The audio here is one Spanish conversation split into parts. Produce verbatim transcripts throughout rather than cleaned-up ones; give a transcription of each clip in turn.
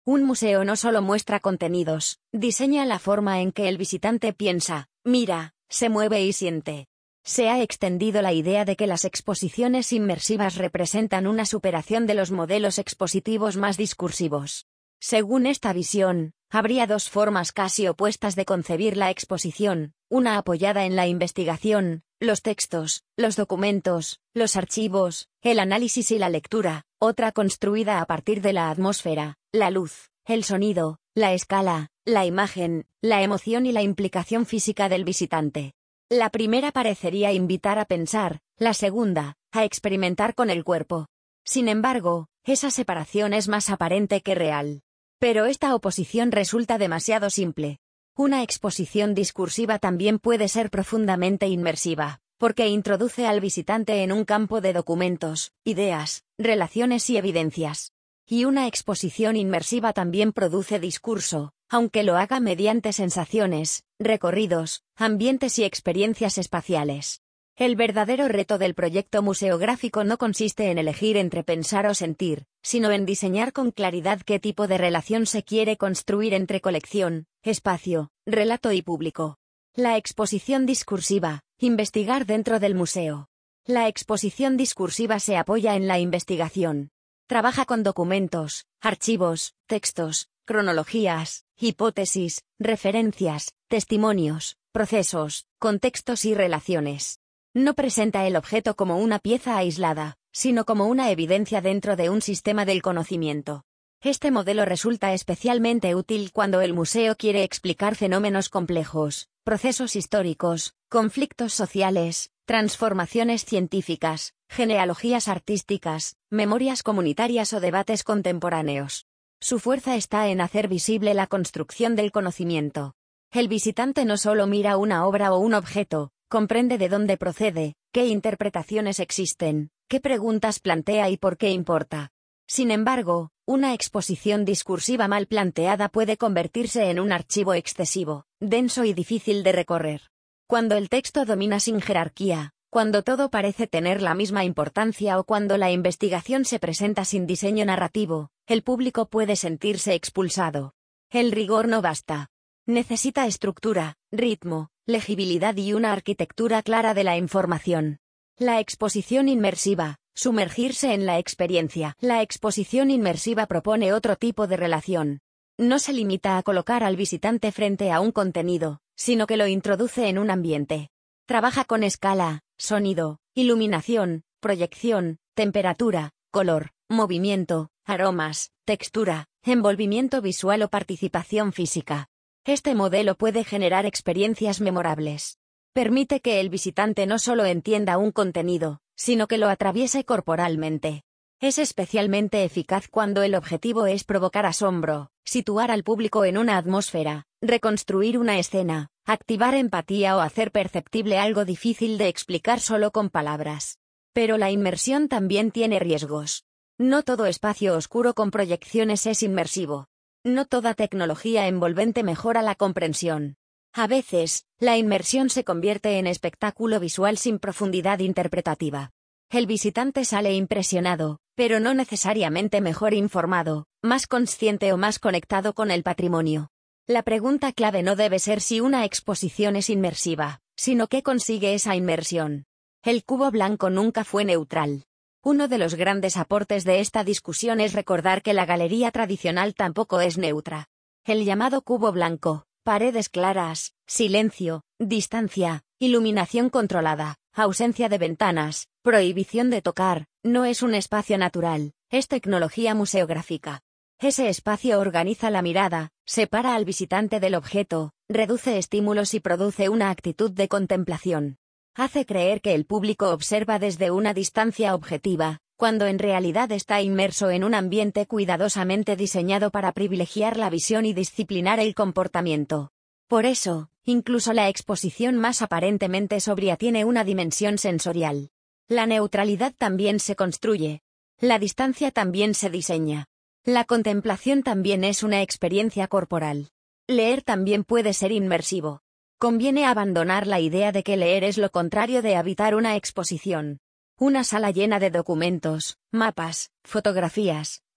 Un museo no solo muestra contenidos, diseña la forma en que el visitante piensa, mira, se mueve y siente. Se ha extendido la idea de que las exposiciones inmersivas representan una superación de los modelos expositivos más discursivos. Según esta visión, habría dos formas casi opuestas de concebir la exposición, una apoyada en la investigación, los textos, los documentos, los archivos, el análisis y la lectura, otra construida a partir de la atmósfera, la luz, el sonido, la escala, la imagen, la emoción y la implicación física del visitante. La primera parecería invitar a pensar, la segunda, a experimentar con el cuerpo. Sin embargo, esa separación es más aparente que real. Pero esta oposición resulta demasiado simple. Una exposición discursiva también puede ser profundamente inmersiva, porque introduce al visitante en un campo de documentos, ideas, relaciones y evidencias. Y una exposición inmersiva también produce discurso, aunque lo haga mediante sensaciones, recorridos, ambientes y experiencias espaciales. El verdadero reto del proyecto museográfico no consiste en elegir entre pensar o sentir, sino en diseñar con claridad qué tipo de relación se quiere construir entre colección, espacio, relato y público. La exposición discursiva, investigar dentro del museo. La exposición discursiva se apoya en la investigación. Trabaja con documentos, archivos, textos, cronologías, hipótesis, referencias, testimonios, procesos, contextos y relaciones. No presenta el objeto como una pieza aislada, sino como una evidencia dentro de un sistema del conocimiento. Este modelo resulta especialmente útil cuando el museo quiere explicar fenómenos complejos, procesos históricos, conflictos sociales, transformaciones científicas, genealogías artísticas, memorias comunitarias o debates contemporáneos. Su fuerza está en hacer visible la construcción del conocimiento. El visitante no solo mira una obra o un objeto, comprende de dónde procede, qué interpretaciones existen, qué preguntas plantea y por qué importa. Sin embargo, una exposición discursiva mal planteada puede convertirse en un archivo excesivo, denso y difícil de recorrer. Cuando el texto domina sin jerarquía, cuando todo parece tener la misma importancia o cuando la investigación se presenta sin diseño narrativo, el público puede sentirse expulsado. El rigor no basta. Necesita estructura, ritmo, legibilidad y una arquitectura clara de la información. La exposición inmersiva, sumergirse en la experiencia. La exposición inmersiva propone otro tipo de relación. No se limita a colocar al visitante frente a un contenido, sino que lo introduce en un ambiente. Trabaja con escala, sonido, iluminación, proyección, temperatura, color, movimiento, aromas, textura, envolvimiento visual o participación física. Este modelo puede generar experiencias memorables. Permite que el visitante no solo entienda un contenido, sino que lo atraviese corporalmente. Es especialmente eficaz cuando el objetivo es provocar asombro, situar al público en una atmósfera, reconstruir una escena, activar empatía o hacer perceptible algo difícil de explicar solo con palabras. Pero la inmersión también tiene riesgos. No todo espacio oscuro con proyecciones es inmersivo. No toda tecnología envolvente mejora la comprensión. A veces, la inmersión se convierte en espectáculo visual sin profundidad interpretativa. El visitante sale impresionado, pero no necesariamente mejor informado, más consciente o más conectado con el patrimonio. La pregunta clave no debe ser si una exposición es inmersiva, sino qué consigue esa inmersión. El cubo blanco nunca fue neutral. Uno de los grandes aportes de esta discusión es recordar que la galería tradicional tampoco es neutra. El llamado cubo blanco, paredes claras, silencio, distancia, iluminación controlada, ausencia de ventanas, prohibición de tocar, no es un espacio natural, es tecnología museográfica. Ese espacio organiza la mirada, separa al visitante del objeto, reduce estímulos y produce una actitud de contemplación. Hace creer que el público observa desde una distancia objetiva, cuando en realidad está inmerso en un ambiente cuidadosamente diseñado para privilegiar la visión y disciplinar el comportamiento. Por eso, incluso la exposición más aparentemente sobria tiene una dimensión sensorial. La neutralidad también se construye. La distancia también se diseña. La contemplación también es una experiencia corporal. Leer también puede ser inmersivo. Conviene abandonar la idea de que leer es lo contrario de habitar una exposición. Una sala llena de documentos, mapas, fotografías,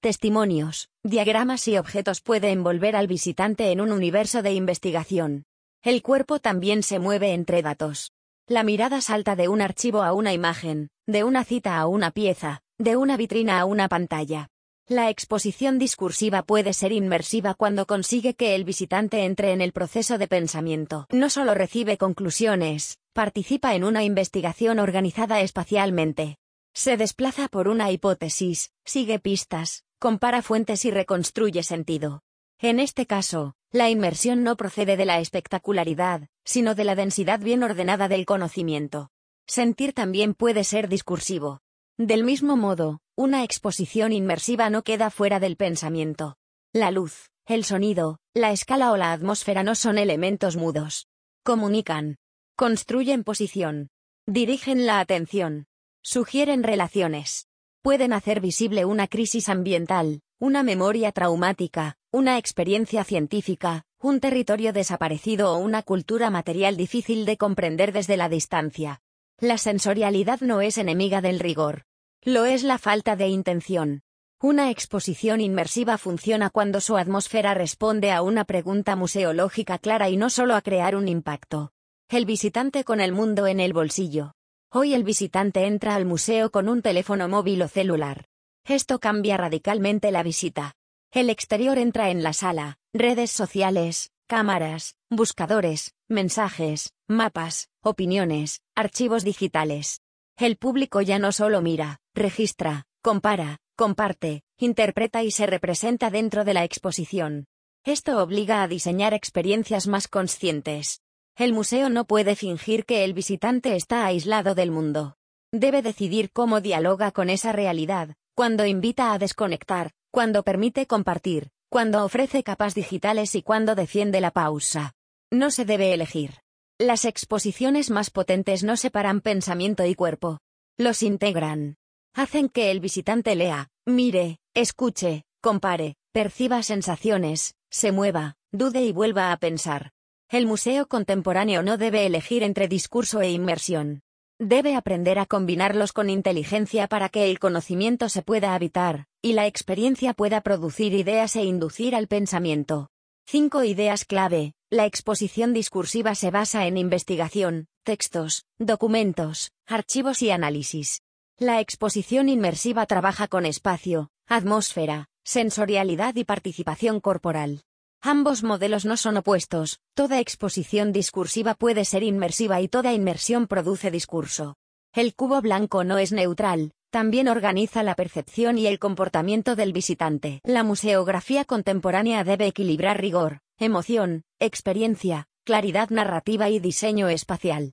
testimonios, diagramas y objetos puede envolver al visitante en un universo de investigación. El cuerpo también se mueve entre datos. La mirada salta de un archivo a una imagen, de una cita a una pieza, de una vitrina a una pantalla. La exposición discursiva puede ser inmersiva cuando consigue que el visitante entre en el proceso de pensamiento. No solo recibe conclusiones, participa en una investigación organizada espacialmente. Se desplaza por una hipótesis, sigue pistas, compara fuentes y reconstruye sentido. En este caso, la inmersión no procede de la espectacularidad, sino de la densidad bien ordenada del conocimiento. Sentir también puede ser discursivo. Del mismo modo, una exposición inmersiva no queda fuera del pensamiento. La luz, el sonido, la escala o la atmósfera no son elementos mudos. Comunican. Construyen posición. Dirigen la atención. Sugieren relaciones. Pueden hacer visible una crisis ambiental, una memoria traumática, una experiencia científica, un territorio desaparecido o una cultura material difícil de comprender desde la distancia. La sensorialidad no es enemiga del rigor. Lo es la falta de intención. Una exposición inmersiva funciona cuando su atmósfera responde a una pregunta museológica clara y no solo a crear un impacto. El visitante con el mundo en el bolsillo. Hoy el visitante entra al museo con un teléfono móvil o celular. Esto cambia radicalmente la visita. El exterior entra en la sala, redes sociales, cámaras, buscadores, mensajes, mapas, opiniones, archivos digitales. El público ya no solo mira, registra, compara, comparte, interpreta y se representa dentro de la exposición. Esto obliga a diseñar experiencias más conscientes. El museo no puede fingir que el visitante está aislado del mundo. Debe decidir cómo dialoga con esa realidad, cuando invita a desconectar, cuando permite compartir, cuando ofrece capas digitales y cuando defiende la pausa. No se debe elegir. Las exposiciones más potentes no separan pensamiento y cuerpo. Los integran. Hacen que el visitante lea, mire, escuche, compare, perciba sensaciones, se mueva, dude y vuelva a pensar. El museo contemporáneo no debe elegir entre discurso e inmersión. Debe aprender a combinarlos con inteligencia para que el conocimiento se pueda habitar, y la experiencia pueda producir ideas e inducir al pensamiento. Cinco ideas clave. La exposición discursiva se basa en investigación, textos, documentos, archivos y análisis. La exposición inmersiva trabaja con espacio, atmósfera, sensorialidad y participación corporal. Ambos modelos no son opuestos, toda exposición discursiva puede ser inmersiva y toda inmersión produce discurso. El cubo blanco no es neutral, también organiza la percepción y el comportamiento del visitante. La museografía contemporánea debe equilibrar rigor, emoción, experiencia, claridad narrativa y diseño espacial.